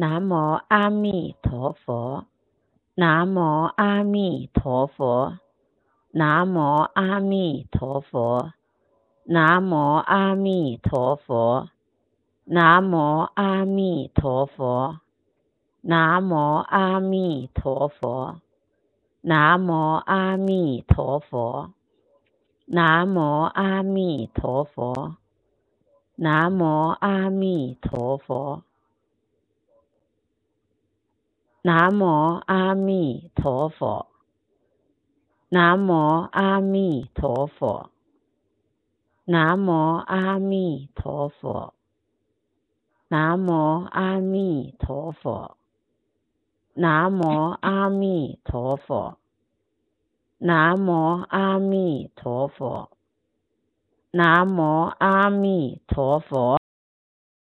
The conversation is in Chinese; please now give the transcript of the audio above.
南无阿弥陀佛，南无阿弥陀佛，南无阿弥陀佛，南无阿弥陀佛，南无阿弥陀佛，南无阿弥陀佛，南无阿弥陀佛，南无阿弥陀佛，南无阿弥陀佛，南无阿弥陀佛，南无阿弥陀佛，南无阿弥陀佛，南无阿弥陀佛，南无阿弥陀佛，南无阿弥陀佛，南无阿弥陀佛。